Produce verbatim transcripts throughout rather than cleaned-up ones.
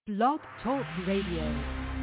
Blog Talk Radio.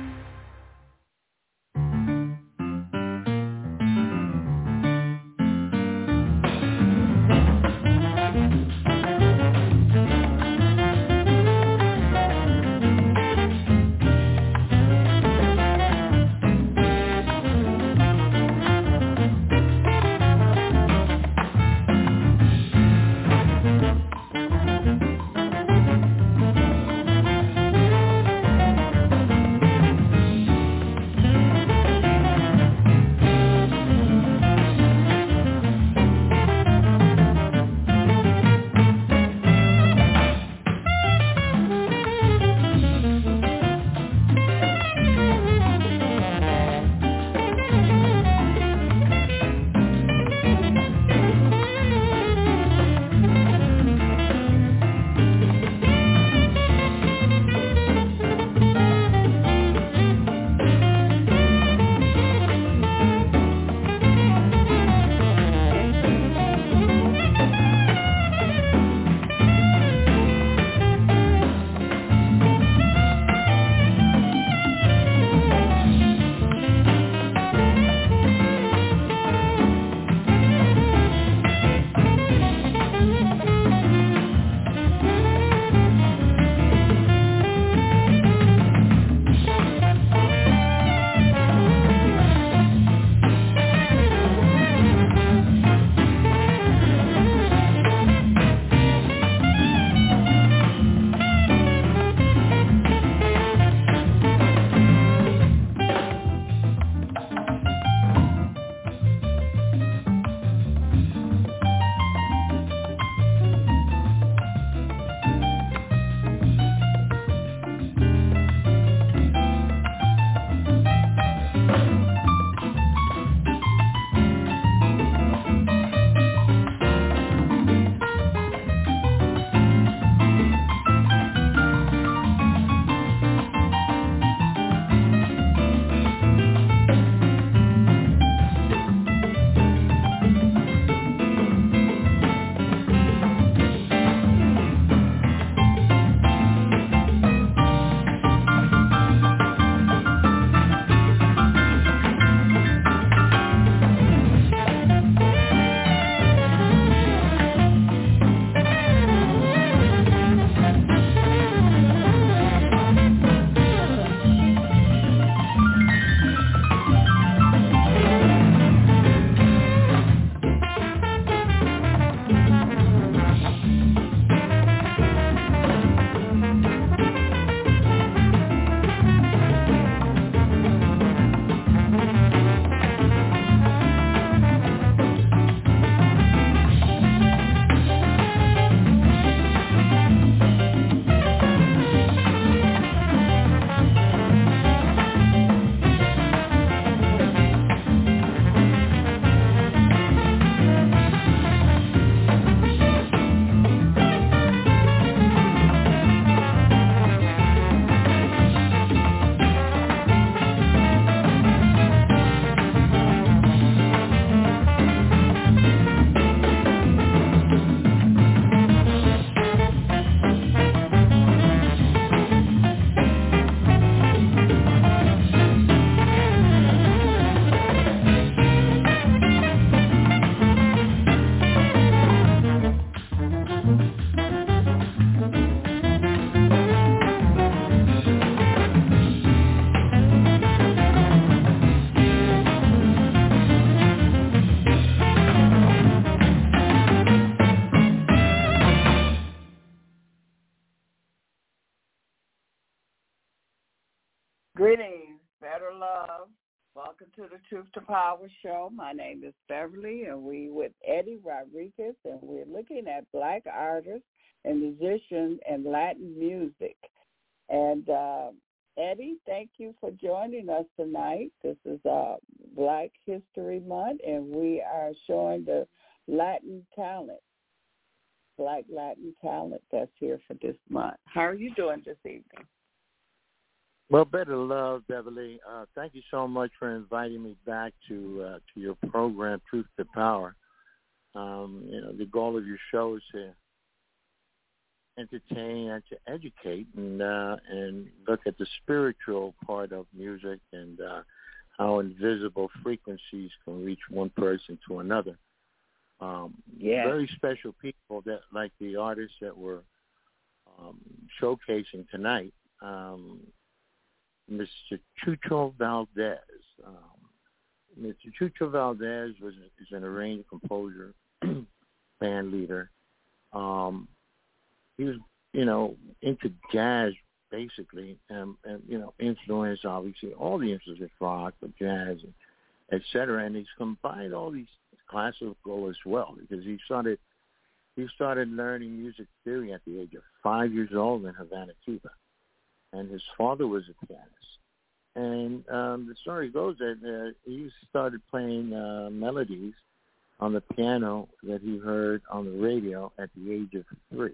Greetings, Better Love. Welcome to the Truth to Power show. My name is Beverly, and we with Eddie Rodriguez, and we're looking at Black artists and musicians and Latin music. And uh, Eddie, thank you for joining us tonight. This is uh, Black History Month, and we are showing the Latin talent, Black Latin talent that's here for this month. How are you doing this evening? Well, Better Love, Beverly. Uh, thank you so much for inviting me back to uh, to your program, Truth to Power. Um, you know, the goal of your show is to entertain and to educate and uh, and look at the spiritual part of music and uh, how invisible frequencies can reach one person to another. Um, yeah. Very special people that, like the artists that we're um, showcasing tonight. Um, Mister Chucho Valdez. Um, Mister Chucho Valdez was is an arranger, composer, band leader. Um, he was, you know, into jazz basically, and, and you know, influenced obviously all the influences rock, but jazz, et cetera. And he's combined all these classical as well because he started he started learning music theory at the age of five years old in Havana, Cuba, and his father was a pianist. And um, the story goes that uh, he started playing uh, melodies on the piano that he heard on the radio at the age of three.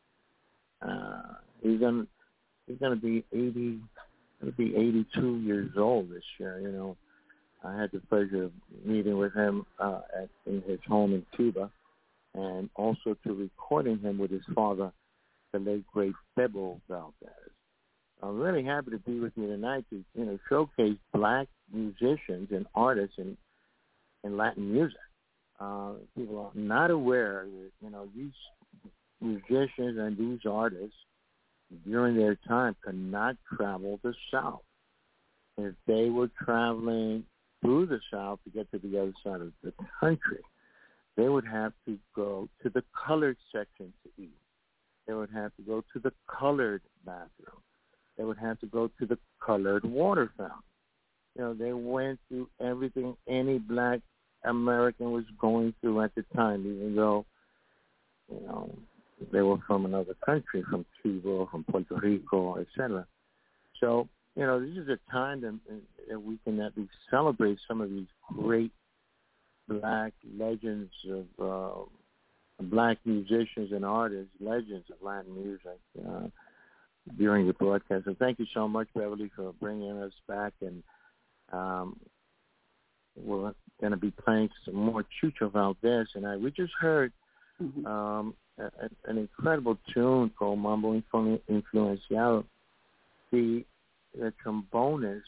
Uh, he's gonna he's gonna be eighty, gonna be eighty-two years old this year. You know, I had the pleasure of meeting with him uh, at in his home in Cuba, and also to recording him with his father, the late great Bebo Valdez. I'm really happy to be with you tonight to, you know, showcase black musicians and artists in, in Latin music. Uh, people are not aware that, you know, these musicians and these artists during their time could not travel the South. If they were traveling through the South to get to the other side of the country, they would have to go to the colored section to eat. They would have to go to the colored bathroom. They would have to go to the colored water fountain. You know, they went through everything any black American was going through at the time, even though, you know, they were from another country, from Cuba, from Puerto Rico, et cetera. So, you know, this is a time that, that we can at least celebrate some of these great black legends of uh, black musicians and artists, legends of Latin music. Uh, during the broadcast. And thank you so much, Beverly, for bringing us back. And um, we're going to be playing some more Chucho Valdez. And I, we just heard mm-hmm. um, a, a, an incredible tune called Mambo Influenciado. The, the trombonist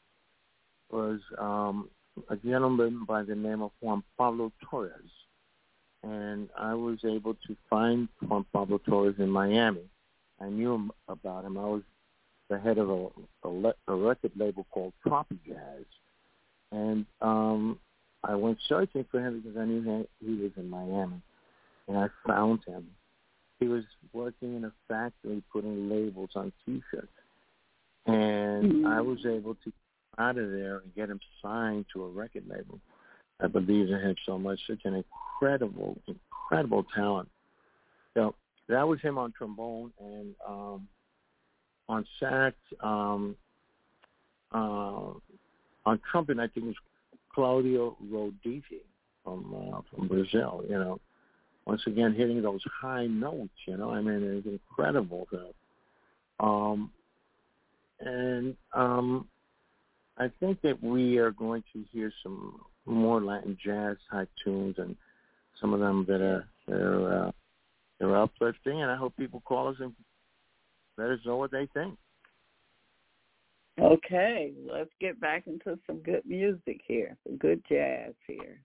was um, a gentleman by the name of Juan Pablo Torres. And I was able to find Juan Pablo Torres in Miami. I knew him about him. I was the head of a, a, le- a record label called Tropi Jazz. And um, I went searching for him because I knew he, he was in Miami. And I found him. He was working in a factory putting labels on T-shirts. And mm-hmm. I was able to get out of there and get him signed to a record label. I believe in him so much. Such an incredible, incredible talent. So that was him on trombone, and um, on sax, um, uh, on trumpet, I think it was Claudio Roditi from uh, from Brazil. You know, once again hitting those high notes. You know, I mean, it's incredible. So, um, and um, I think that we are going to hear some more Latin jazz type tunes, and some of them that are that are. Uh, They're uplifting, and I hope people call us and let us know what they think. Okay, let's get back into some good music here, some good jazz here.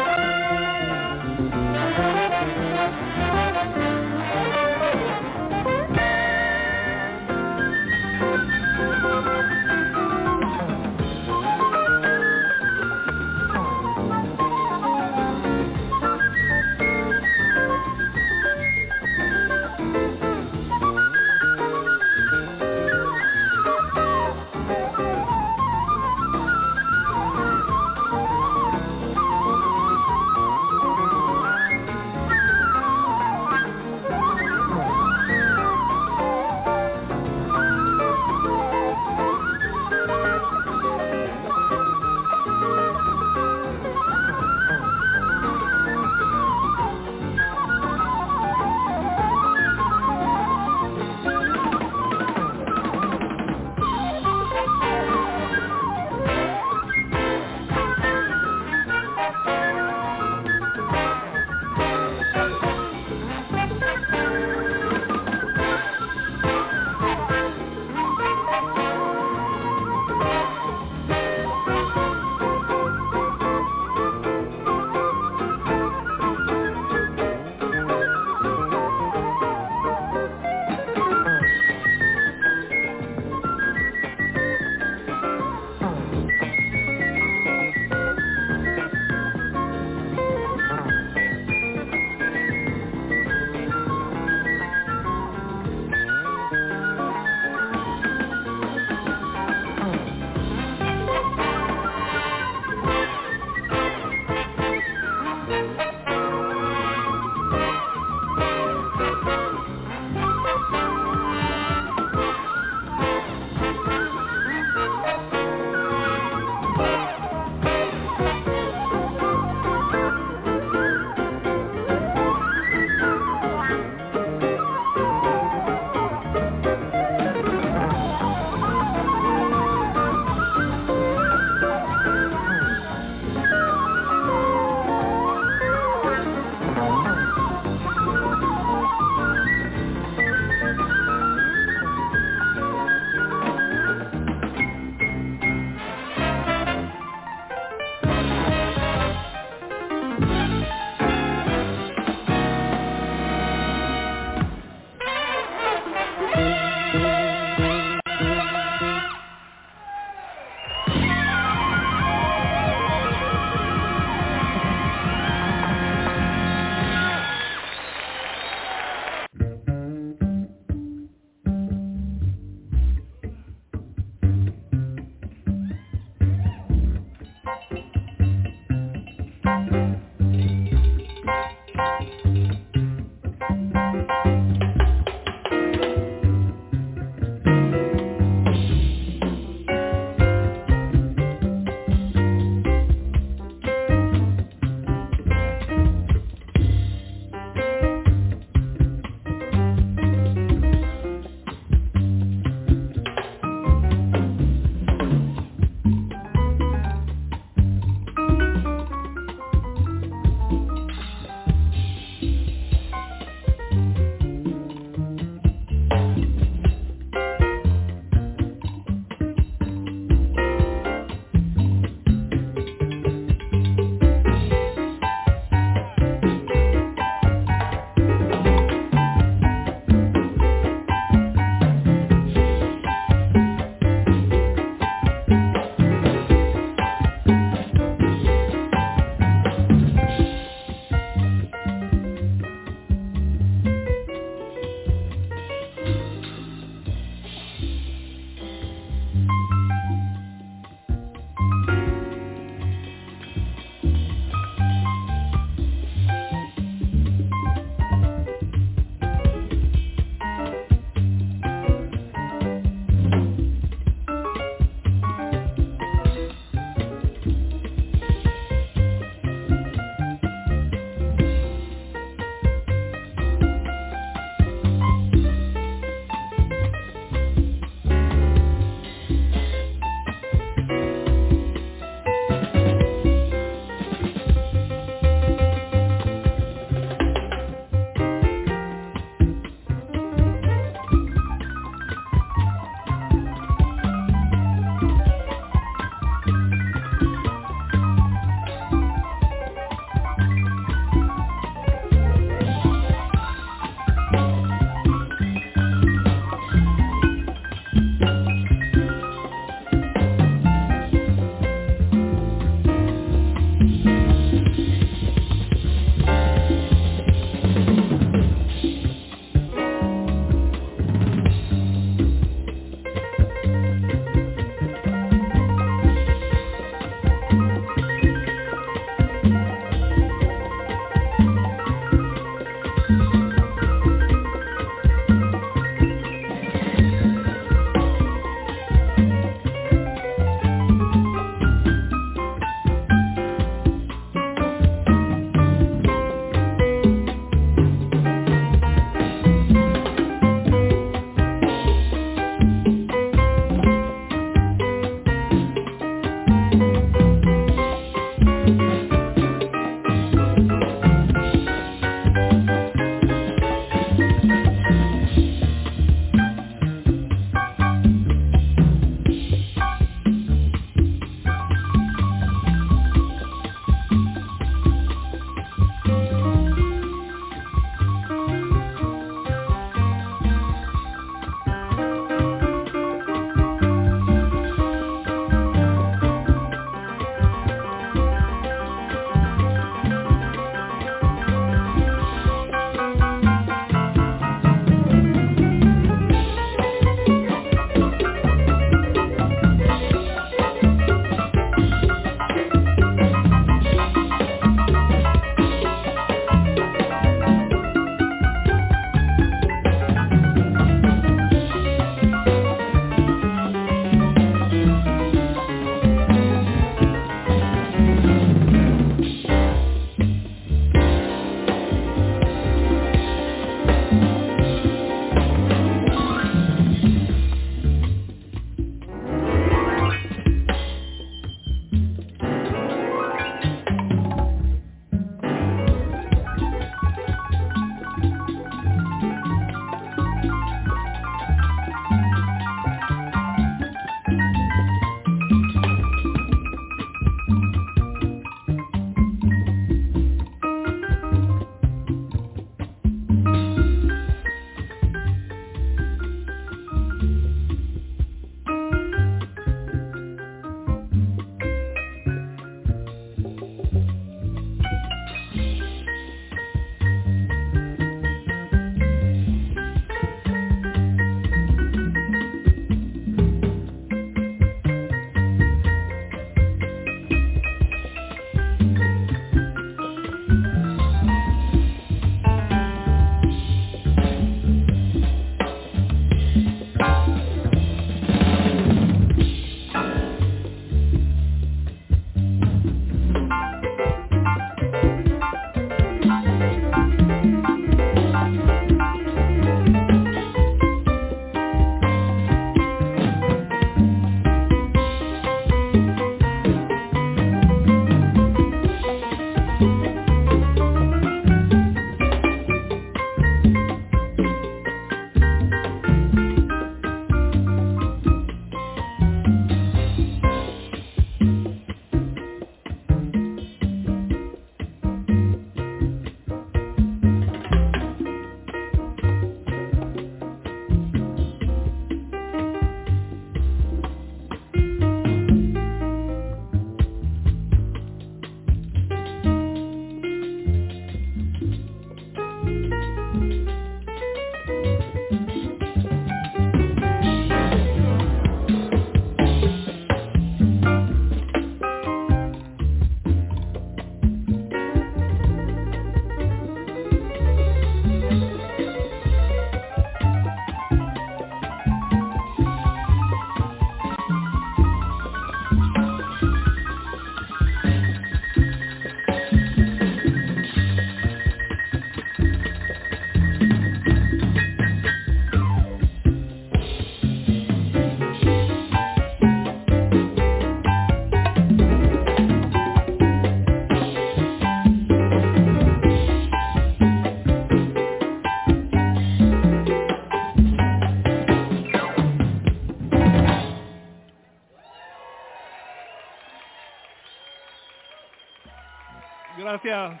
Gracias.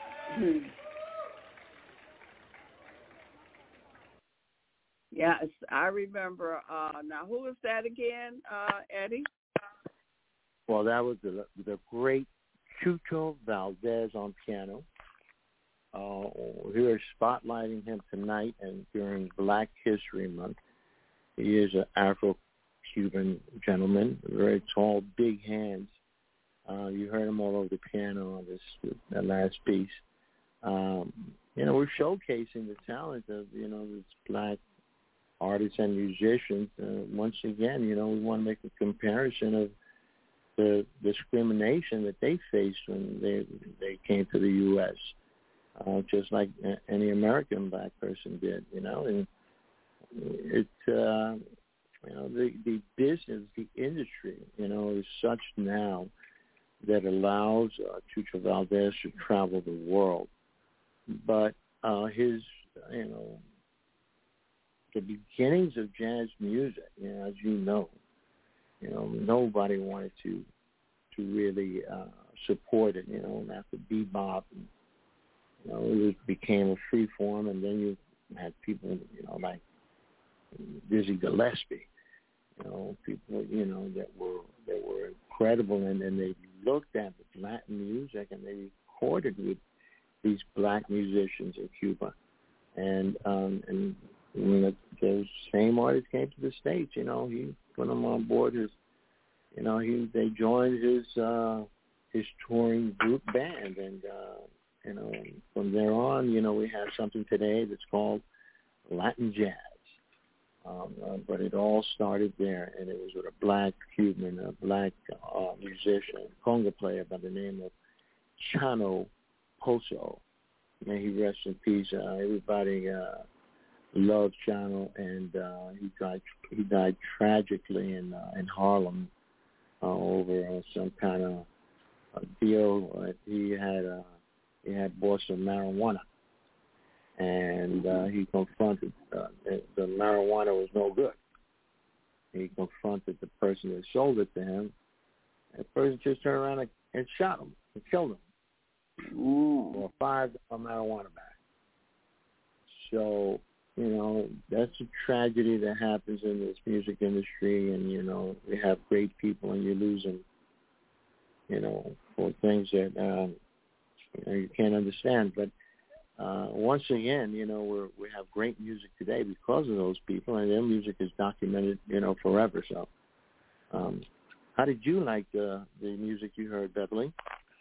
Yes, I remember. Uh, now, who was that again, uh, Eddie? Well, that was the the great Chucho Valdez on piano. Uh, we are spotlighting him tonight and during Black History Month. He is an Afro-Cuban gentleman, very tall, big hands. Uh, you heard him all over the piano on this that last piece. Um, you know, we're showcasing the talent of, you know, this black artists and musicians. Uh, once again, you know, we want to make a comparison of the discrimination that they faced when they they came to the U S, uh, just like any American black person did, you know. And it's, uh, you know, the, the business, the industry, you know, is such now that allows uh, Chucho Valdez to travel the world. But uh, his, you know, the beginnings of jazz music, you know, as you know, you know, nobody wanted to to really uh, support it, you know, after bebop, and, you know, it was, became a free form, and then you had people, you know, like Dizzy Gillespie, you know, people, you know, that were that were incredible, and then they looked at the Latin music and they recorded with these black musicians in Cuba, and um, and when the, those same artists came to the States, you know, he put them on board his, you know, he they joined his uh, his touring group band, and uh, you know, from there on, you know, we have something today that's called Latin jazz. Um, uh, but it all started there, and it was with a black Cuban, a black uh, musician, conga player by the name of Chano Pozo. May he rest in peace. Uh, everybody uh, loved Chano, and uh, he died. He died tragically in uh, in Harlem uh, over uh, some kind of uh, deal. Uh, he had uh, he had bought some marijuana. And uh, he confronted, uh, the marijuana was no good. He confronted the person that sold it to him. And the person just turned around and, and shot him and killed him Ooh. for five dollar marijuana back. So, you know, that's a tragedy that happens in this music industry. And, you know, we have great people and you lose them, you know, for things that um, you know, you can't understand. But Uh, once again, you know, we're, we have great music today because of those people, and their music is documented, you know, forever. So, um, how did you like the the music you heard, Beverly?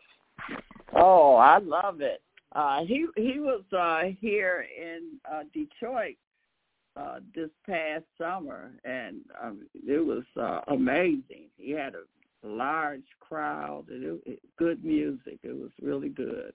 Oh, I love it. Uh, he he was uh, here in uh, Detroit uh, this past summer, and um, it was uh, amazing. He had a large crowd, and it, it, good music. It was really good.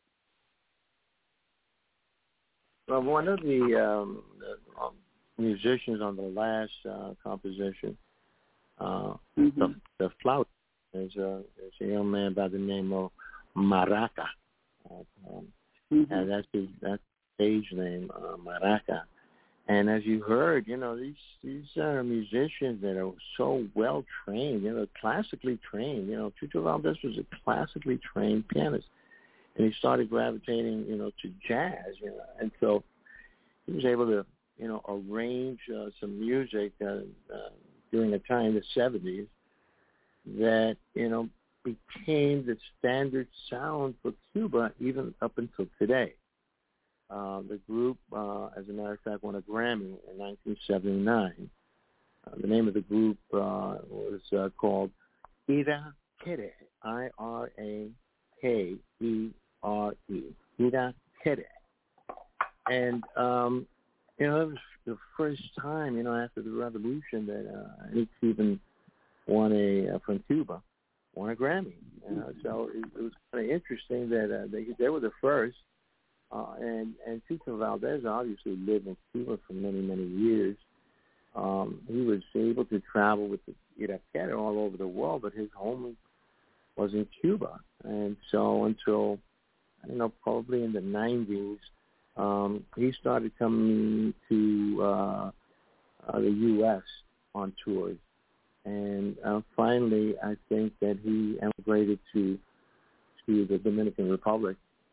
Well, one of the, um, the um, musicians on the last uh, composition, uh, mm-hmm. the, the Flout, is, uh, is a young man by the name of Maraca, uh, um, mm-hmm. and that's his that's his stage name, uh, Maraca. And as you heard, you know, these these are musicians that are so well trained, you know, classically trained. You know, Chucho Valdez was a classically trained pianist. And he started gravitating, you know, to jazz, you know, and so he was able to, you know, arrange uh, some music uh, uh, during a time in the seventies that, you know, became the standard sound for Cuba even up until today. Uh, the group, uh, as a matter of fact, won a Grammy in nineteen seventy-nine. Uh, the name of the group uh, was uh, called Ira Quere, I R A K E R E, Ira Quere. And, um, you know, it was the first time, you know, after the revolution that uh, any Cuban won a, uh, from Cuba, won a Grammy. Uh, so it, it was kind of interesting that uh, they, they were the first. Uh, and, and Chucho Valdez obviously lived in Cuba for many, many years. Um, he was able to travel with the Ira Quere all over the world, but his home was in Cuba. And so until, I don't know, probably in the nineties, um, he started coming to uh, uh, the U S on tours. And uh, finally, I think that he emigrated to to the Dominican Republic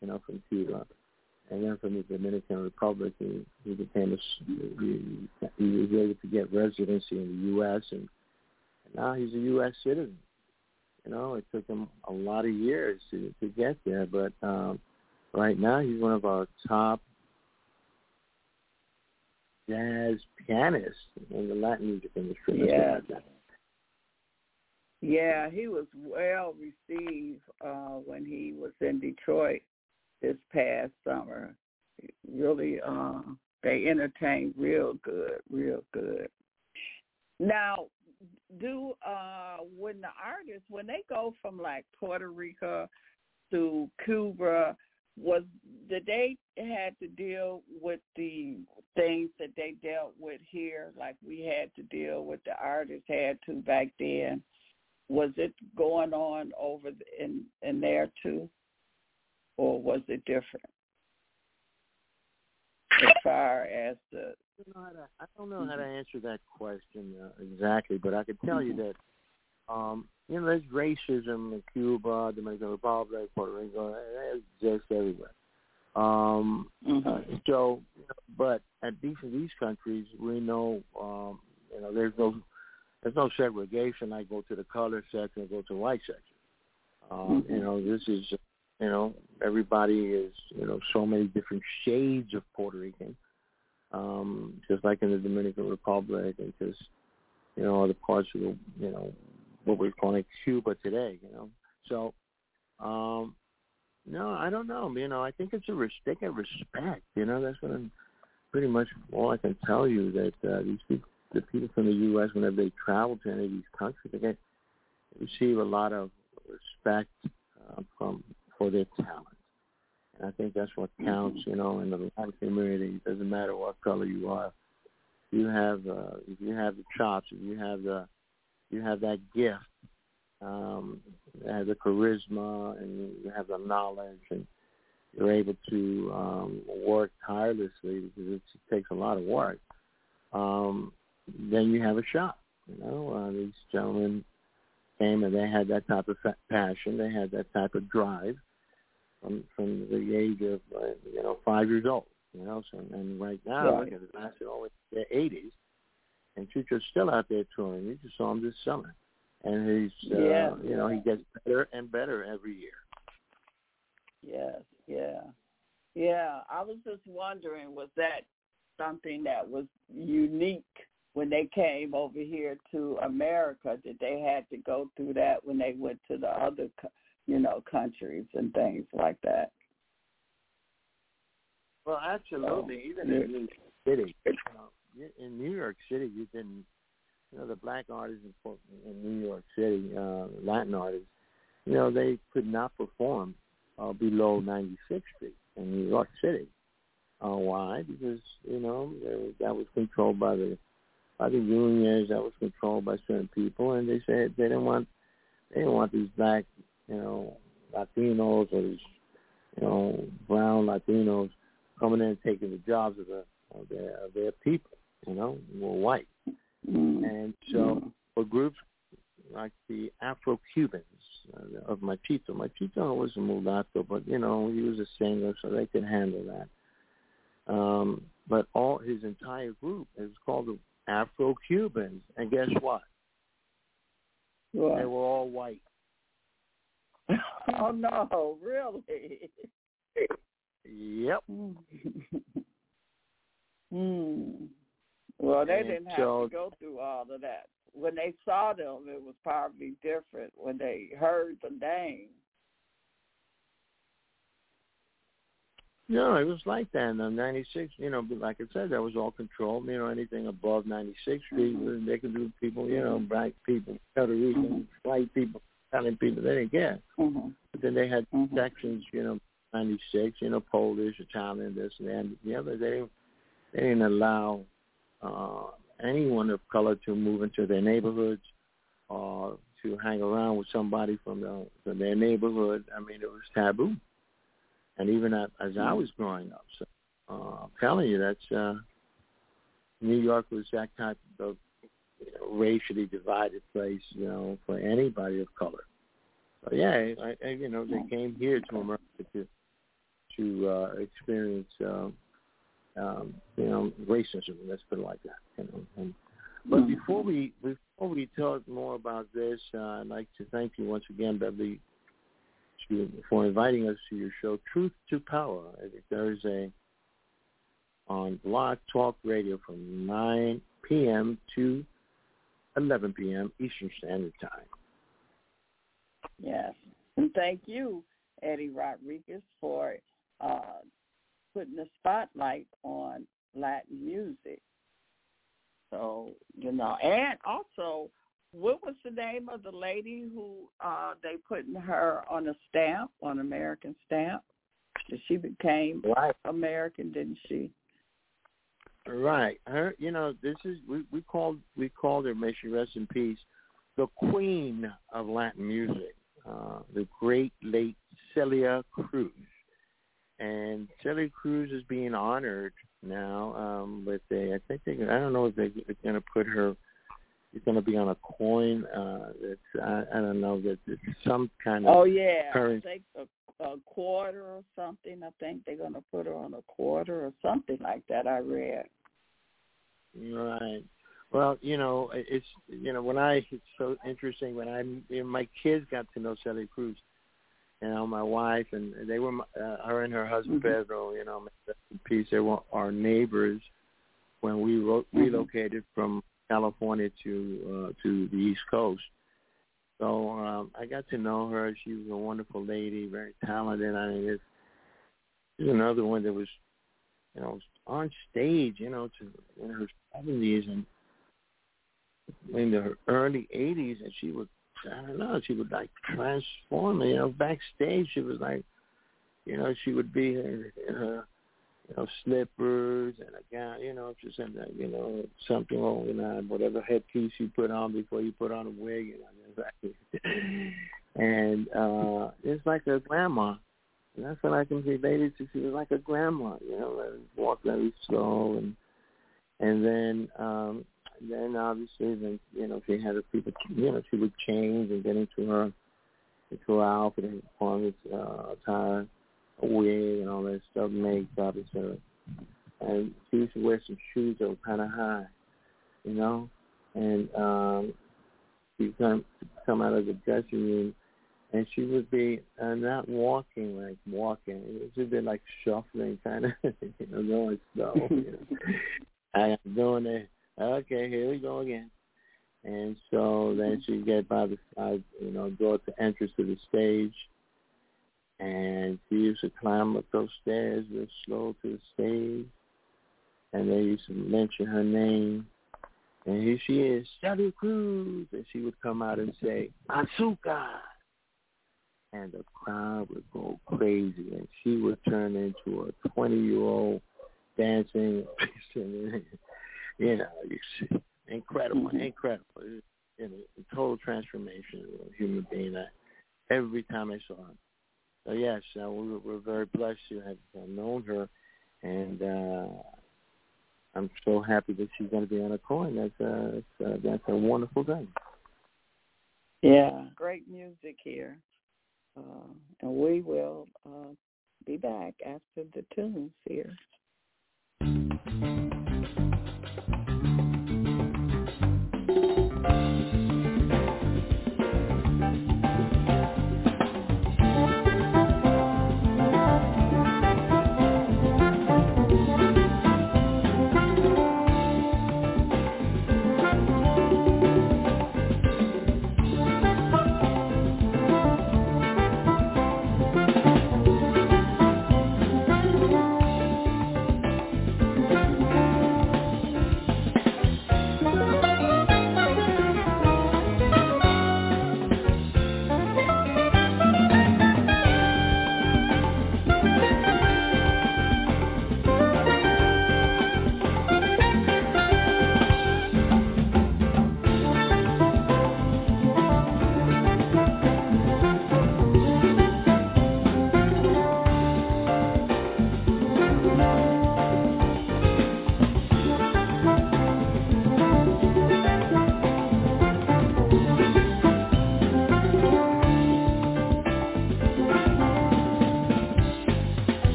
you know, from Cuba. And then from the Dominican Republic, he, he became a, he, he was able to get residency in the U S and, and now he's a U S citizen. You know, it took him a lot of years to, to get there, but um, right now he's one of our top jazz pianists in the Latin music industry. Yeah. Yeah, he was well received uh, when he was in Detroit this past summer. Really, uh, they entertained real good, real good. Now, do uh, when the artists, when they go from like Puerto Rico to Cuba, was did they had to deal with the things that they dealt with here, like we had to deal with the artists had to back then? Was it going on over in in there too, or was it different as far as the? I don't know how to, I don't know how to answer that question uh, exactly, but I can tell mm-hmm. you that um, you know there's racism in Cuba, Dominican Republic, Puerto Rico. It exists everywhere. Um, mm-hmm. uh, so, you know, but at these these countries, we know um, you know there's no. There's no segregation. I go to the color section, I go to the white section. Um, mm-hmm. You know, this is, you know, everybody is, you know, so many different shades of Puerto Rican, um, just like in the Dominican Republic and just, you know, other parts of the, you know, what we're calling Cuba today, you know. So, um, no, I don't know. You know, I think it's a res- they get respect. You know, that's what I'm pretty much all I can tell you that uh, these people. The people from the U S, whenever they travel to any of these countries, they get, receive a lot of respect uh, from for their talent. And I think that's what counts, you know, in the Latin community. It doesn't matter what color you are. If you have, uh, if you have the chops, if you have the, you have that gift, um, have the charisma, and you have the knowledge, and you're able to um, work tirelessly because it takes a lot of work. Um, then you have a shot. You know, uh, these gentlemen came and they had that type of fa- passion. They had that type of drive from from the age of uh, you know five years old. You know, so and right now, right. look at it, lasted all the way to their eighties, and Chucho's still out there touring. You just saw him this summer, and he's uh, yeah. you know he gets better and better every year. Yes, yeah, yeah. I was just wondering, was that something that was unique when they came over here to America? Did they had to go through that when they went to the other, you know, countries and things like that? Well, absolutely. So, Even yeah. in New York City, you know, in New York City, you didn't, you know, the black artists in, in New York City, uh, Latin artists, you know, they could not perform uh, below ninety-sixth Street in New York City. Uh, why? Because, you know, that was controlled by the by the unions, that was controlled by certain people, and they said they didn't want they didn't want these black, you know, Latinos or these, you know, brown Latinos coming in and taking the jobs of, the, of their of their people, you know, who were white. Mm-hmm. And so for groups like the Afro-Cubans uh, of Machito, Machito was a mulatto, but, you know, he was a singer, so they could handle that. Um, but all his entire group is called the Afro-Cubans, and guess what? What? They were all white. Oh, no, really? Yep. Hmm. Well, they and didn't have so, to go through all of that. When they saw them, it was probably different when they heard the name. No, it was like that. And ninety-six, you know, like I said, that was all controlled. You know, anything above ninety-sixth Street, mm-hmm. they could do people, you know, black people, Puerto Rican, mm-hmm. white people, Italian people, they didn't care. Mm-hmm. But then they had mm-hmm. sections, you know, ninety-six, you know, Polish, Italian, this and that. And the other, they didn't, they didn't allow uh, anyone of color to move into their neighborhoods or to hang around with somebody from, the, from their neighborhood. I mean, it was taboo. And even as, as I was growing up, so uh, I'm telling you, that's uh, New York was that type of you know, racially divided place, you know, for anybody of color. But yeah, I, I, you know, they came here to America to to uh, experience, uh, um, you know, racism. Let's put it like that. You know. And, but mm-hmm. before we before we talk more about this, uh, I'd like to thank you once again, Beverly, to, for inviting us to your show, Truth to Power, every Thursday on Blog Talk Radio from nine p.m. to eleven p.m. Eastern Standard Time. Yes, and thank you, Eddie Rodriguez, for uh, putting the spotlight on Latin music. So, you know, and also, what was the name of the lady who uh, they putting her on a stamp, on American stamp? She became right. American, didn't she? Right. Her, you know, this is we, we called we called her, may she rest in peace, the queen of Latin music, uh, the great late Celia Cruz. And Celia Cruz is being honored now um, with a, I think they, I don't know if they, they're going to put her, it's going to be on a coin. Uh, that's I, I don't know that it's some kind of oh yeah, currency. I think a, a quarter or something. I think they're going to put her on a quarter or something like that. I read. Right. Well, you know, it's you know when I it's so interesting when I you know, my kids got to know Celia Cruz. You know, my wife, and they were, uh, her and her husband, mm-hmm. Pedro, you know, in peace, they were our neighbors when we ro- mm-hmm. relocated from California to uh, to the East Coast. So um, I got to know her. She was a wonderful lady, very talented. I mean, it's, she's another one that was, you know, on stage, you know, to, in her seventies and in the early eighties, and she would, I don't know, she would like transform, you know, backstage she was like, you know, she would be in, in her, you know, slippers and a gown, you know, just in that, you know, something, you know, whatever headpiece you put on before you put on a wig, you know, exactly. And uh, it's like a grandma. And that's what I can say, ladies, she was like a grandma, you know, walk very slow, and and then um, then obviously, then you know, she had her people, you know, she would change and get into her into her outfit and performance uh, attire, a wig and all that stuff, makeup, et cetera. And she used to wear some shoes that were kind of high, you know, and um, she'd come come out of the dressing room. And she would be uh, not walking like walking. It would be like shuffling, kind of, you know, going slow. You know. I am doing it. Okay, here we go again. And so then she'd get by the side, you know, go at the entrance to the stage. And she used to climb up those stairs real slow to the stage. And they used to mention her name. And here she is, Celia Cruz. And she would come out and say, Azúcar. And the crowd would go crazy, and she would turn into a twenty-year-old dancing, you know, incredible, incredible, you know, a total transformation of a human being. That every time I saw her. So yes, uh, we were, we're very blessed to have uh, known her, and uh, I'm so happy that she's going to be on a coin. That's uh, that's, uh, that's a wonderful thing. Yeah, great music here. Uh, and we will uh, be back after the tunes here.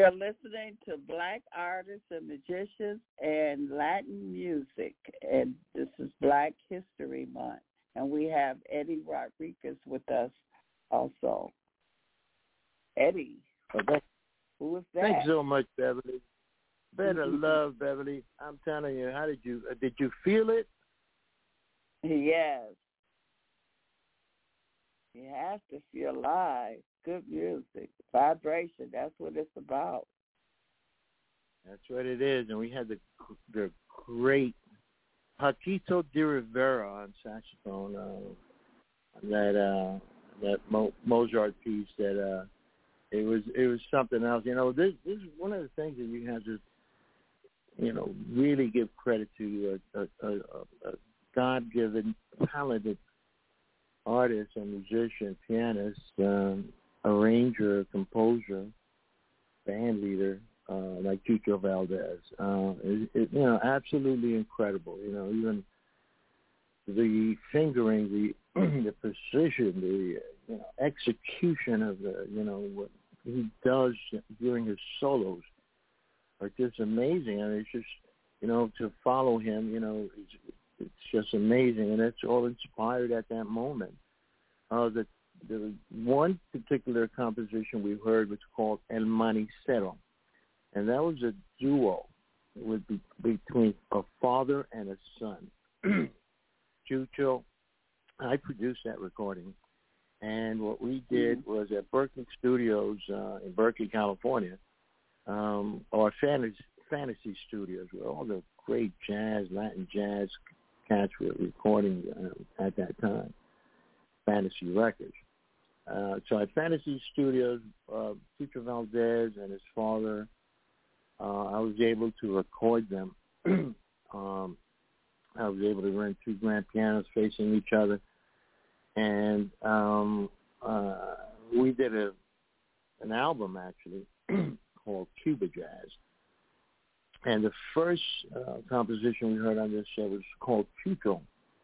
are listening to Black Artists and Musicians and Latin Music, and this is Black History Month. And we have Eddie Rodriguez with us also. Eddie, okay. Who is that? Thanks so much, Beverly. Better love, Beverly. I'm telling you, how did you, uh, did you feel it? Yes. You have to feel live. Good music. Vibration. That's what it's about. That's what it is. And we had the the great Paquito de Rivera on saxophone uh, on that uh, that Mo- Mozart piece. That uh, it was it was something else. You know, this this is one of the things that you have to, you know, really give credit to a, a, a, a God-given, talented artist and musician, pianist, um, arranger, composer, band leader, uh, like Chucho Valdés. Uh, it, it, you know, absolutely incredible. You know, even the fingering, the the precision, the you know execution of the you know what he does during his solos are just amazing. I mean, it's just you know to follow him, you know, it's, it's just amazing, and it's all inspired at that moment. Uh, the the one particular composition we heard was called El Manicero, and that was a duo with be, between a father and a son. Chucho, I produced that recording, and what we did mm-hmm. was at Berkeley Studios uh, in Berkeley, California, um, or Fantasy, Fantasy Studios, where all the great jazz, Latin jazz cats were recording uh, at that time, Fantasy Records. Uh, so at Fantasy Studios, uh, Chucho Valdés and his father, uh, I was able to record them. um, I was able to rent two grand pianos facing each other, and um, uh, we did a an album actually called Cuba Jazz. And the first uh, composition we heard on this show was called Chucho.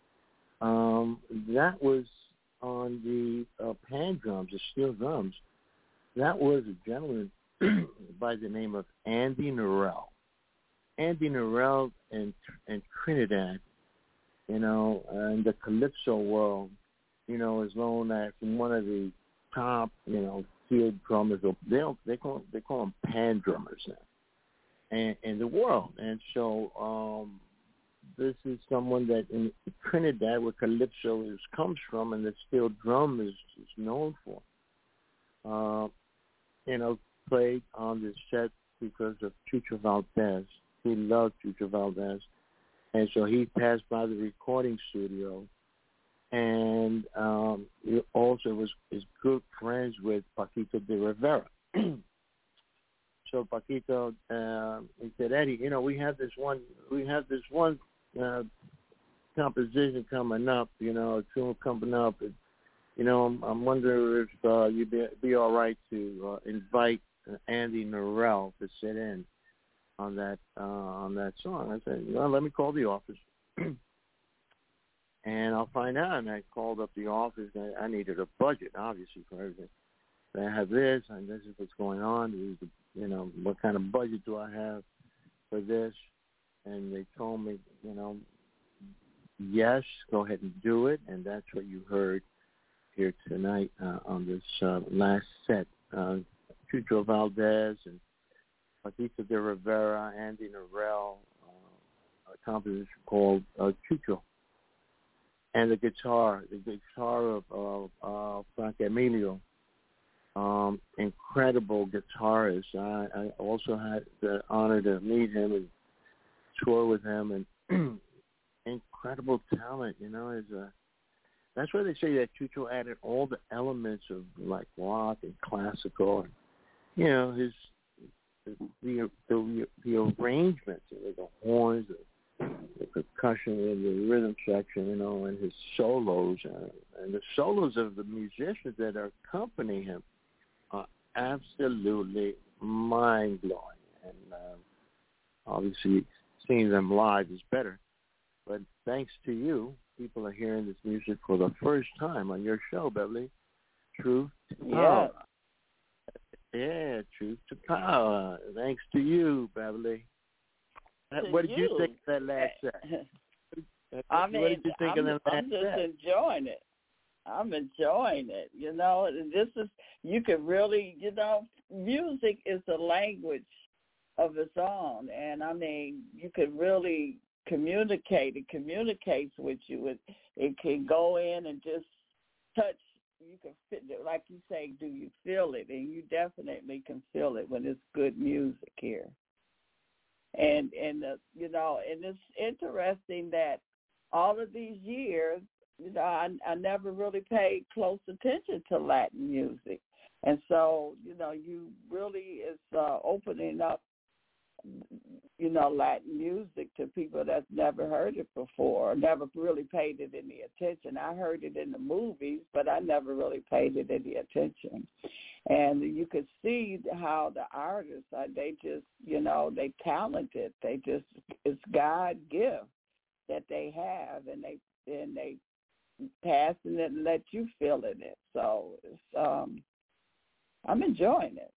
Um, that was on the uh, pan drums, the steel drums. That was a gentleman by the name of Andy Narell. Andy Narell in, in Trinidad, you know, uh, in the calypso world, you know, is known as one of the top, you know, field drummers. They don't, they call they call them pan drummers now, in, in the world. And so um, this is someone that in Trinidad, where calypso is, comes from, and the steel drum is, is known for. Uh, you know, played on this set because of Chucho Valdés. He loved Chucho Valdés. And so he passed by the recording studio, and um, he also was is good friends with Paquito de Rivera. So Paquito, uh, he said, Eddie, you know, we have this one, we have this one uh, composition coming up, you know, a tune coming up. And, you know, I'm, I'm wondering if uh, you'd be, be all right to uh, invite uh, Andy Narell to sit in on that uh, on that song. I said, well, let me call the office, and I'll find out. And I called up the office. And I needed a budget, obviously, for everything. I have this, and this is what's going on. This is, you know, what kind of budget do I have for this? And they told me, you know, yes, go ahead and do it. And that's what you heard here tonight uh, on this uh, last set. Uh, Chucho Valdés and Paquito de Rivera, Andy Narell, uh, a composition called uh, Chucho. And the guitar, the guitar of uh, uh, Frank Emilio, um, incredible guitarist. I, I also had the honor to meet him and tour with him, and incredible talent, you know. Is a, that's why they say that Chucho added all the elements of like rock and classical, and, you know, his The, the the arrangements, the horns, the, the percussion, and the rhythm section, you know, and his solos, uh, and the solos of the musicians that accompany him are absolutely mind blowing. And uh, obviously, seeing them live is better. But thanks to you, people are hearing this music for the first time on your show, Beverly. Truth to Power. Yeah, truth to power. Thanks to you, Beverly. To What did you, you think of that last set? I what mean, did you think I'm, of that last I'm just set? enjoying it. I'm enjoying it. You know, this is, you can really, you know, music is a language of its own. And, I mean, you can really communicate. It communicates with you. It, it can go in and just touch. You can fit it. Like you say, do you feel it? And you definitely can feel it when it's good music here. And, and uh, you know, and it's interesting that all of these years, you know, I, I never really paid close attention to Latin music. And so, you know, you really is uh, opening up, you know, Latin music to people that's never heard it before, never really paid it any attention. I heard it in the movies, but I never really paid it any attention. And you could see how the artists, uh, they just, you know, they talented. They just, it's God gift that they have, and they and they passing it and let you feel in it. So it's, um, I'm enjoying it.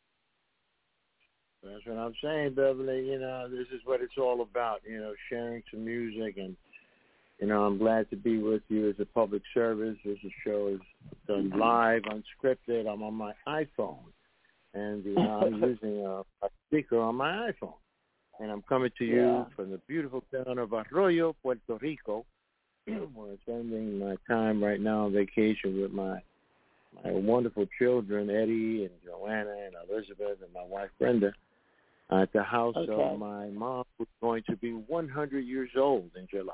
That's what I'm saying, Beverly. You know, this is what it's all about, you know, sharing some music. And, you know, I'm glad to be with you as a public service. This show is done live, unscripted. I'm on my iPhone. And, you know, I'm using a, a speaker on my iPhone. And I'm coming to you Yeah. from the beautiful town of Arroyo, Puerto Rico, where I'm spending my time right now on vacation with my my wonderful children, Eddie and Joanna and Elizabeth and my wife, Brenda, at the house Okay. of my mom, who's going to be one hundred years old in July.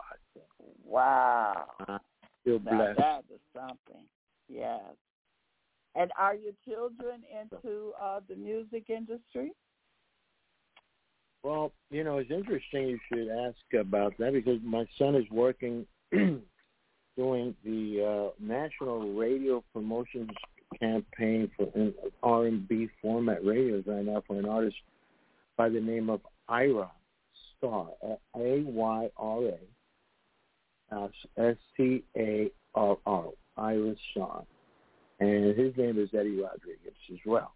Wow. I feel Now blessed. that is something. Yes. And are your children into uh, the music industry? Well, you know, it's interesting you should ask about that because my son is working doing the uh, national radio promotions campaign for R and B format radios right now for an artist by the name of Ira Starr, A Y R A, S T A R R, Ira Starr. And his name is Eddie Rodriguez as well.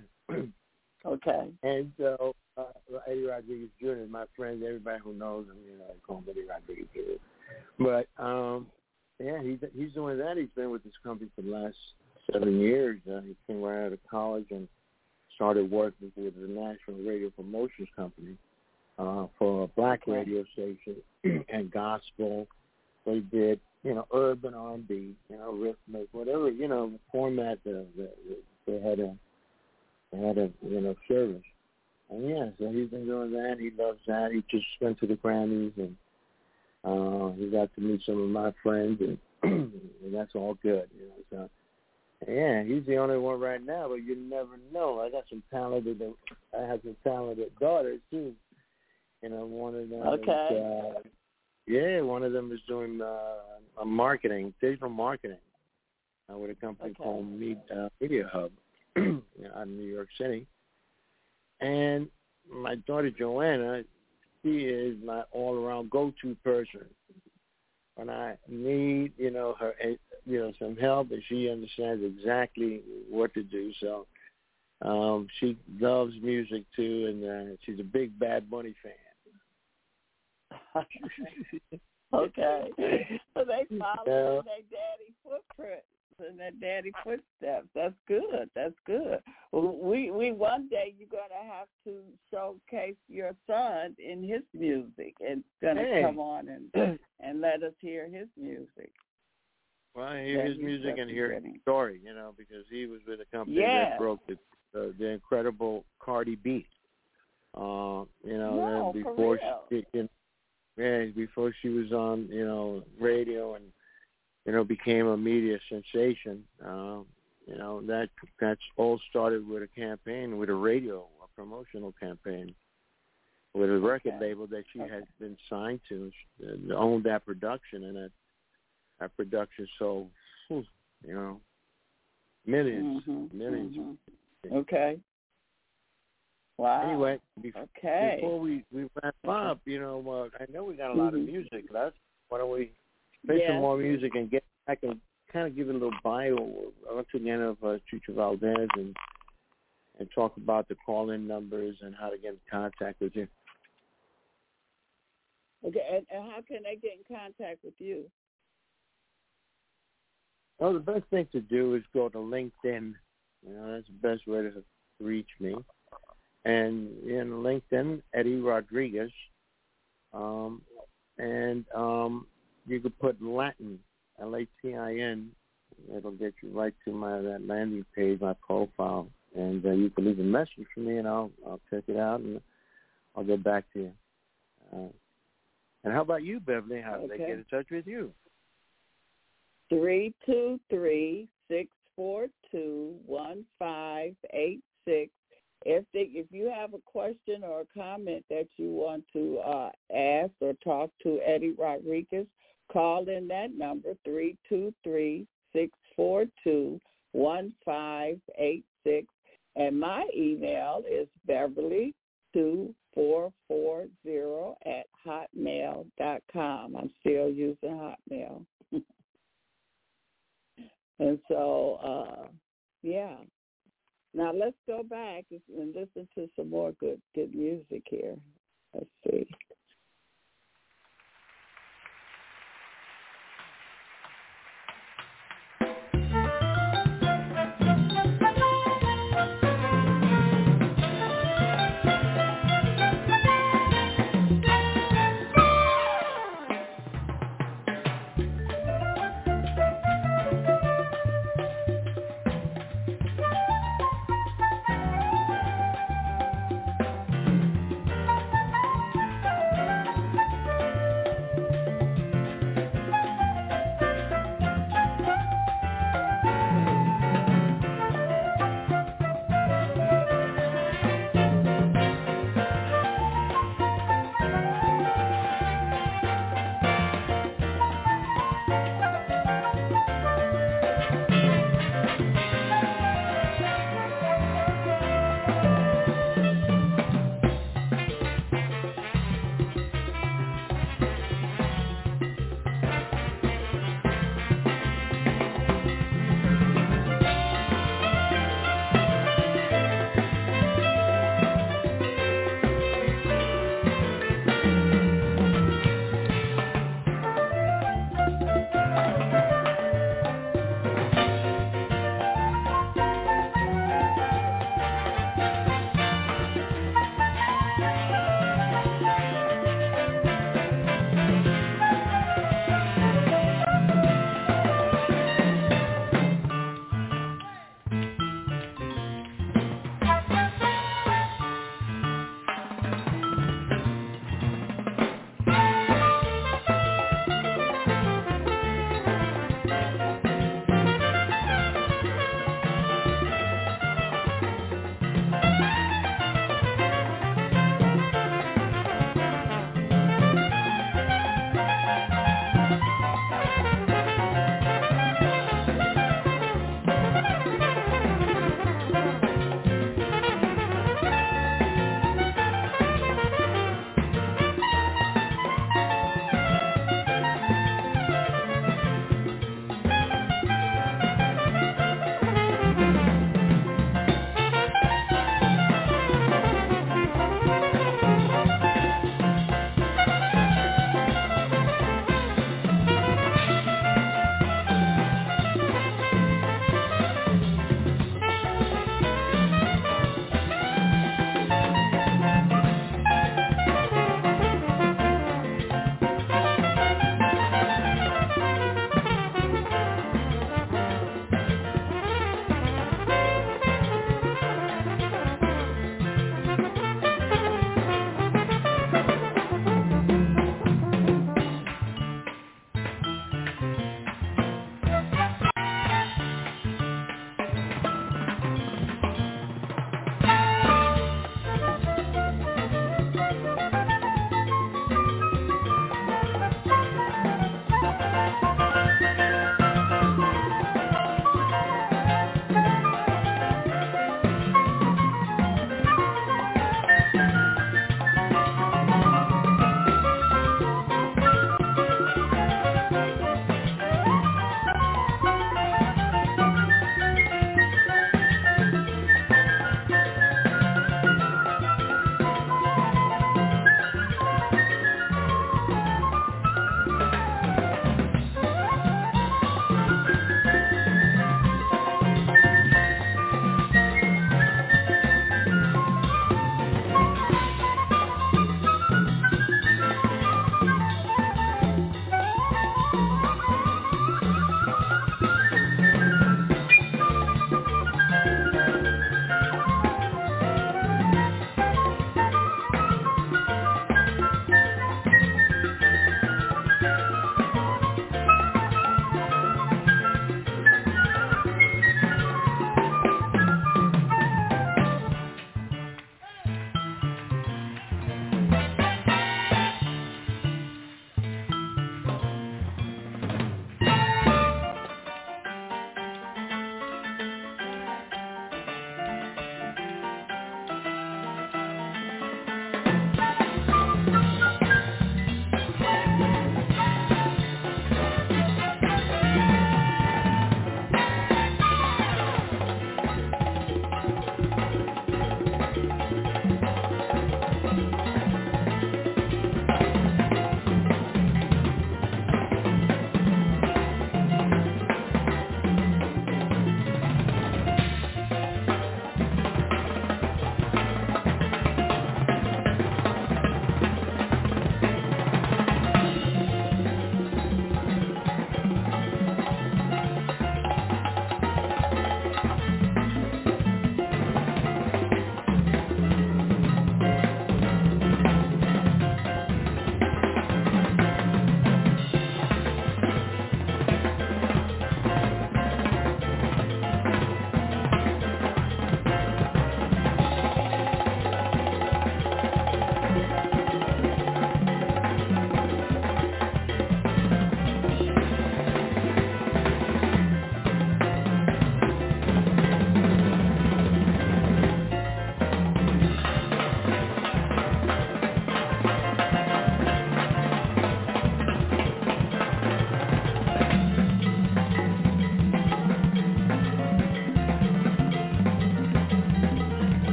Okay. And so uh, Eddie Rodriguez Junior, my friends, everybody who knows him, you know, I call him Eddie Rodriguez Junior But, um, yeah, he's, he's doing that. He's been with this company for the last seven years. Uh, he came right out of college and started working with the National Radio Promotions Company uh, for a black Okay. radio station and gospel. They did, you know, urban R and B, you know, rhythmic, whatever, you know, format that the, the, they had a, they had a, you know, service. And, yeah, so he's been doing that. He loves that. He just went to the Grammys, and uh, he got to meet some of my friends, and, and that's all good, you know. So, yeah, he's the only one right now, but you never know. I got some talented, I have some talented daughters, too. You know, one of them Okay. is, uh, yeah, one of them is doing uh, marketing, digital marketing uh, with a company Okay. called Med, uh, Media Hub you know, out in New York City. And my daughter, Joanna, she is my all-around go-to person. When I need, you know, her, you know, some help, and she understands exactly what to do. So um, she loves music, too, and uh, she's a big Bad Bunny fan. Okay. So they follow Yeah. in their daddy footprints and their daddy footsteps. That's good. That's good. We we one day you're gonna have to showcase your son in his music. It's gonna Hey. come on and and let us hear his music. Well, I hear That his he's music and hear his representing. story, you know, because he was with a company Yes. that broke the uh, the incredible Cardi B. Uh, you know, No, and for before real. she, you know, yeah, before she was on, you know, radio and you know became a media sensation. Uh, you know that that's all started with a campaign, with a radio, a promotional campaign, with a record Okay. label that she Okay. had been signed to, and owned that production, and that that production sold, you know, millions, Mhm, millions. mhm. Okay. Wow. Anyway, before, Okay. before we, we wrap Okay. up, you know, uh, I know we got a lot of Mhm. music left. Why don't we play Yes. some more music and get back and kind of give a little bio once again of uh, Chucho Valdez and and talk about the call-in numbers and how to get in contact with you. Okay, and, and how can they get in contact with you? Well, the best thing to do is go to LinkedIn. You know, that's the best way to reach me. And in LinkedIn, Eddie Rodriguez. Um, and um, you could put Latin, L A T I N. It'll get you right to my that landing page, my profile. And uh, you can leave a message for me, and I'll I'll check it out, and I'll get back to you. Uh, and how about you, Beverly? How do okay. they get in touch with you? three two three, six four two, one five eight six. If they, if you have a question or a comment that you want to uh, ask or talk to Eddie Rodriguez, call in that number, three two three, six four two, one five eight six. And my email is Beverly two four four zero at hotmail dot com. I'm still using Hotmail. And so, uh, yeah. Now let's go back and listen to some more good good music here. Let's see.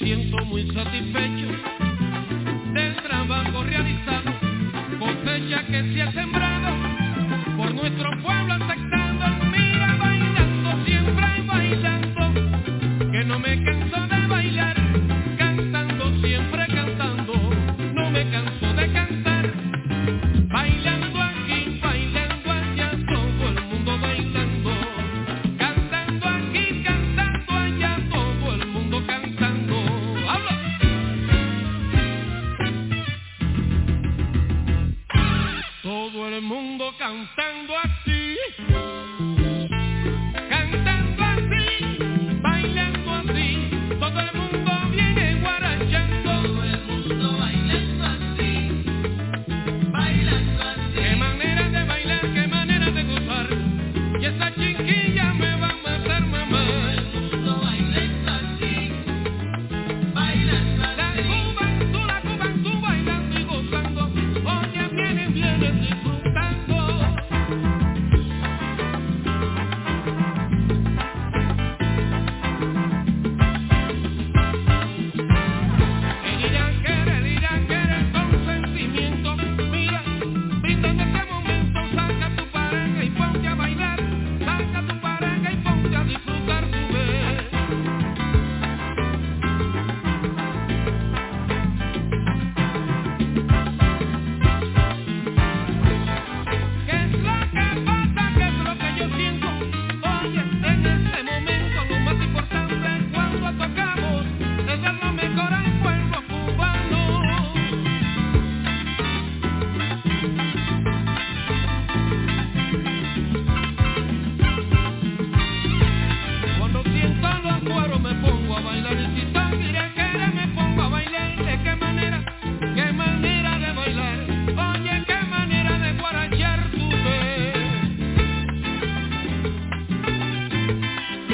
siento muy satisfecho del trabajo realizado, cosecha que se ha sembrado por nuestro pueblo aceptando. Mira, bailando, siempre bailando, que no me canso de bailar, cantando, siempre cantando, no me canso de cantar, bailando aquí, bailando allá, todo el mundo bailando, cantando aquí, cantando allá, todo el mundo cantando. ¡Habla! Todo el mundo cantando así, cantando así, bailando así, todo el mundo viene guarachando, todo el mundo bailando así, bailando así. Qué manera de bailar, qué manera de gozar, y esa chiquilla me va a matar, mamá. Todo el mundo bailando así, bailando así. La juventud, la juventud bailando y gozando, oye, vienen, vienen disfrutando. El iraquere, el iraquere con sentimiento, mira, viste en este momento, saca tu pareja y ponte a bailar, saca tu pareja y ponte a disfrutar tu vez. ¿Qué es lo que pasa? ¿Qué es lo que yo siento? Oye, en este momento lo más importante cuando tocamos es dar lo mejor al pueblo cubano. Cuando siento los cueros me pongo a bailar, y si soy iraquere me pongo a bailar. ¿De qué manera? ¿Qué manera de bailar? Oye, qué manera de guarachar tu vez.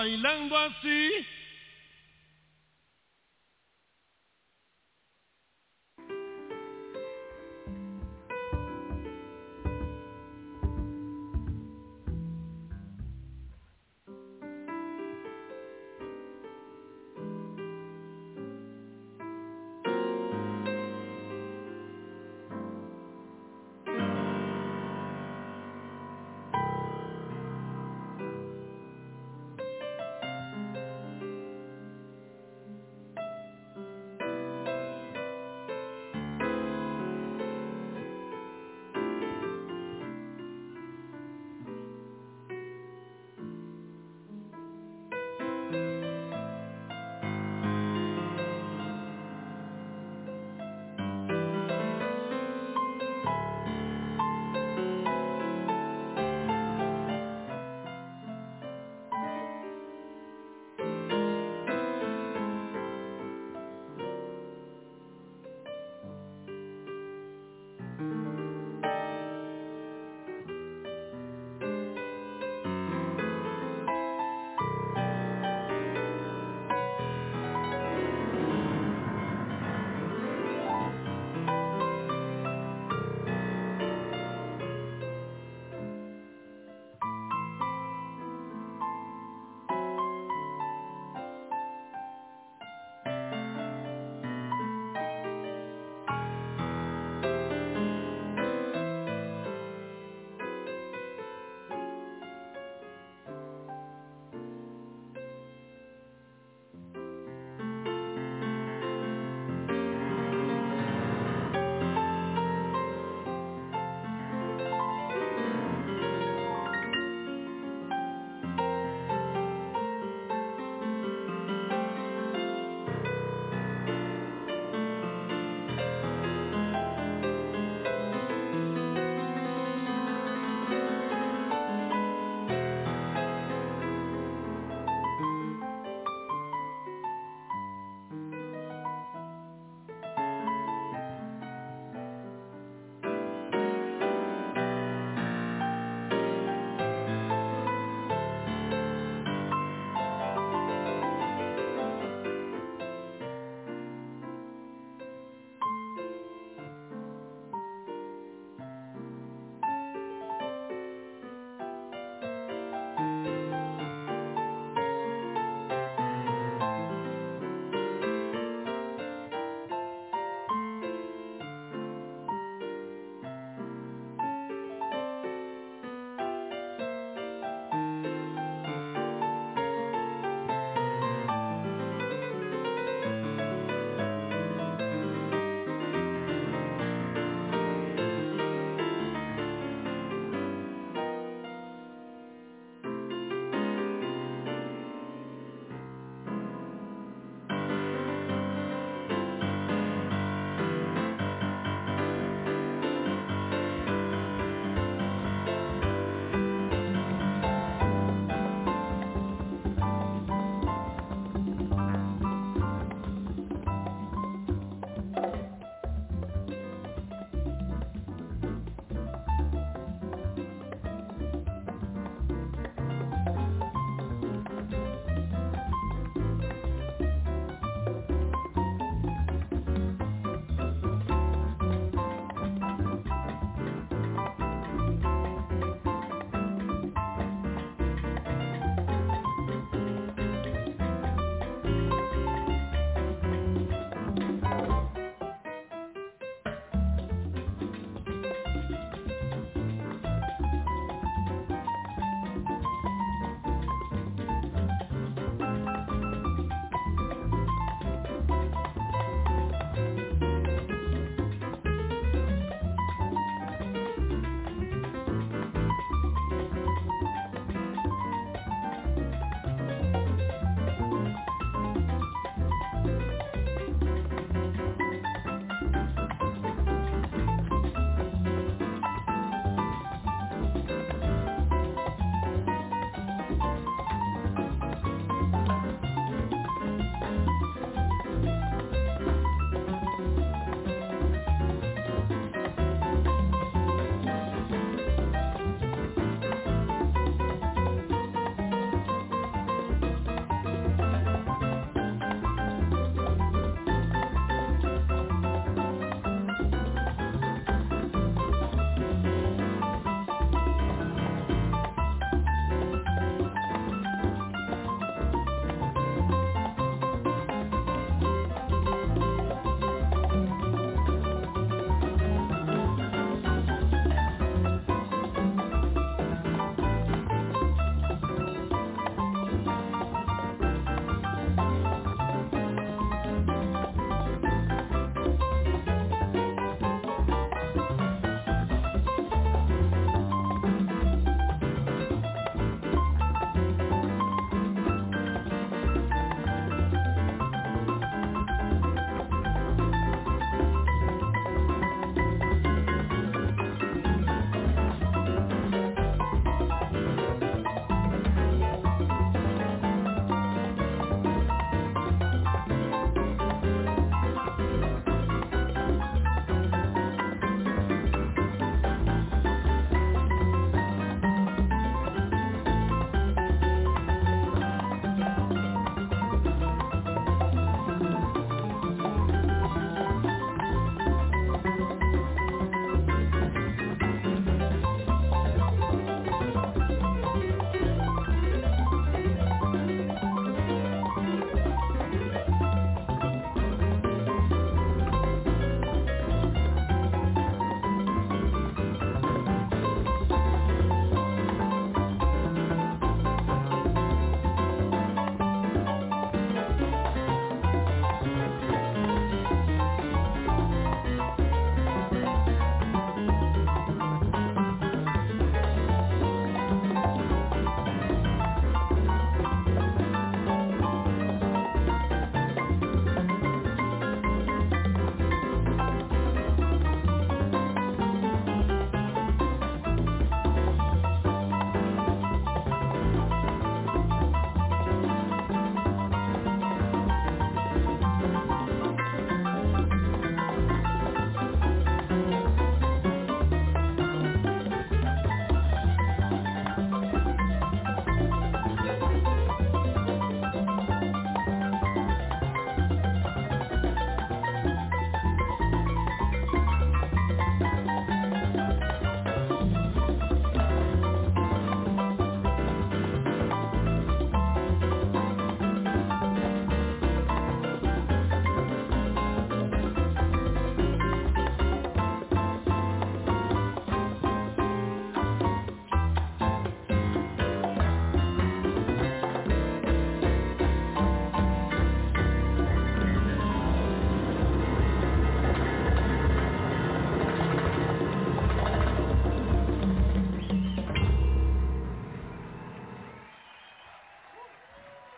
bailando así.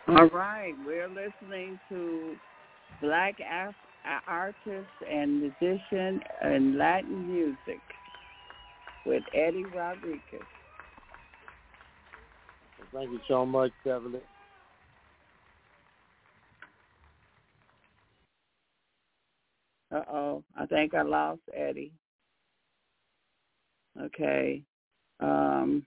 All right, we're listening to Black Af- artist and musician in Latin music with Eddie Rodriguez. Thank you so much, Beverly. Uh-oh, I think I lost Eddie. Okay. Um,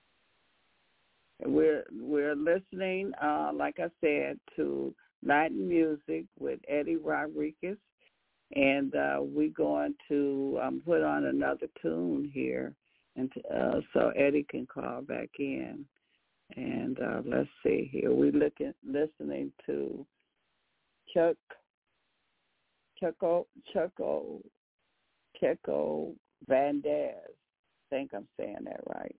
we're we're listening, uh, like I said, to Latin music with Eddie Rodriguez, and uh, we're going to um, put on another tune here, and uh, so Eddie can call back in. And uh, let's see here, we're looking listening to Chuck Chucko Chucko Chucko Valdez. I think I'm saying that right.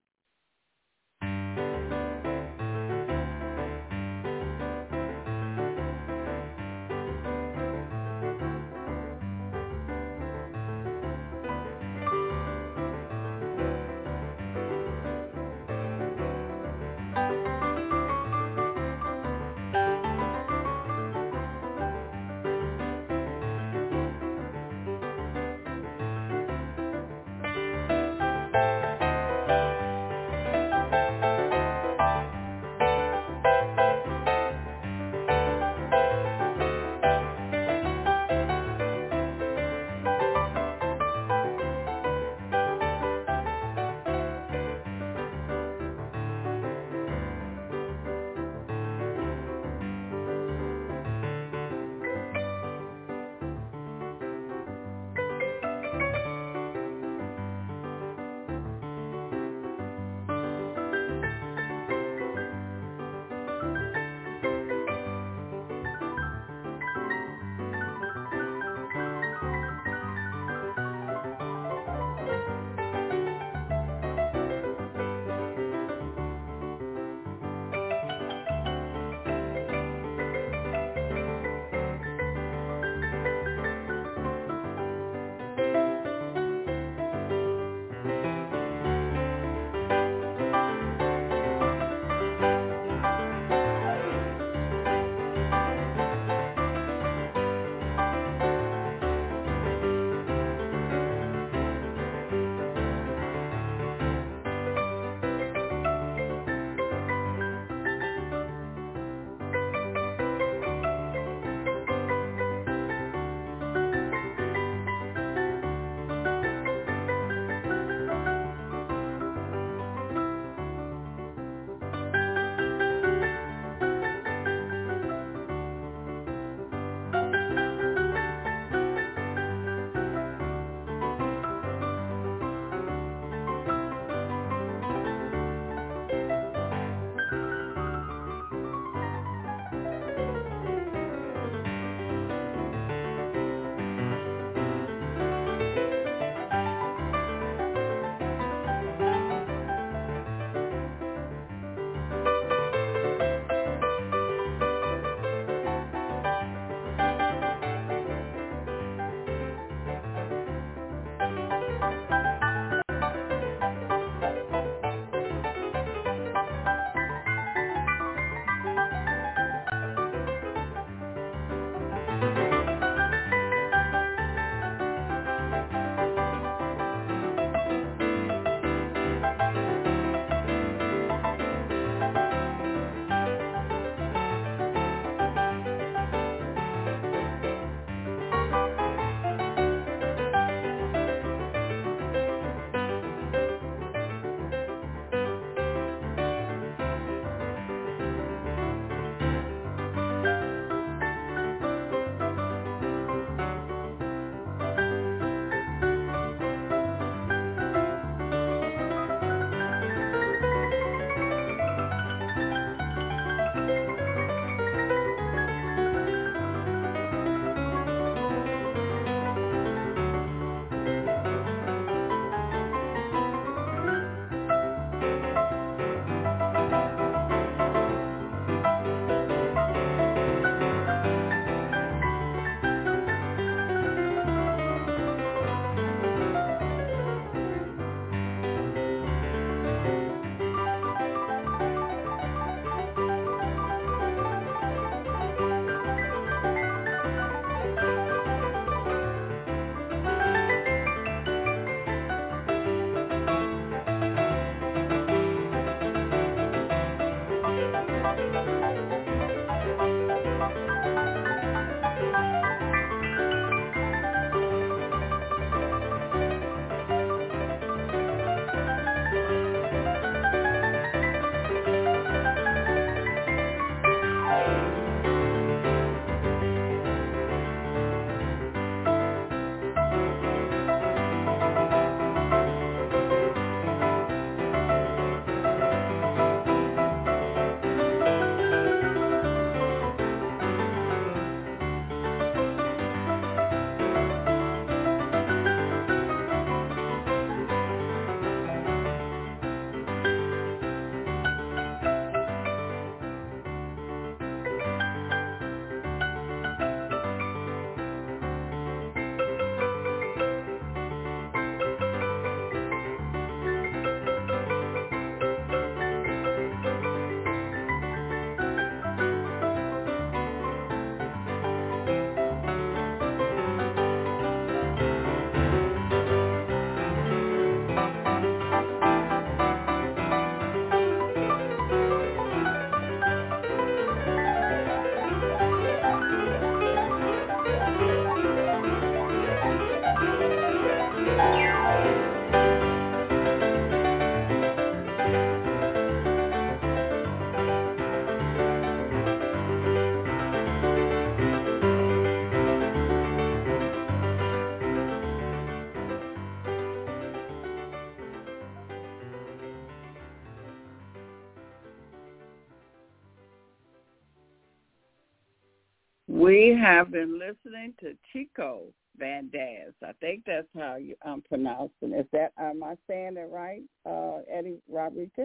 We have been listening to Chico Valdez. I think that's how you, I'm pronouncing it. Is that, am I saying it right, uh, Eddie Rodriguez?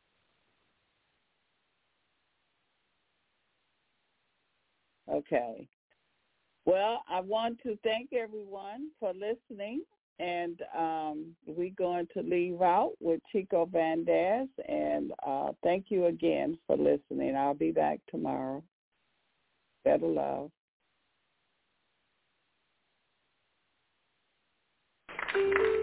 Okay. Well, I want to thank everyone for listening, and um, we're going to leave out with Chico Valdez, and uh, thank you again for listening. I'll be back tomorrow. Better love. Thank you.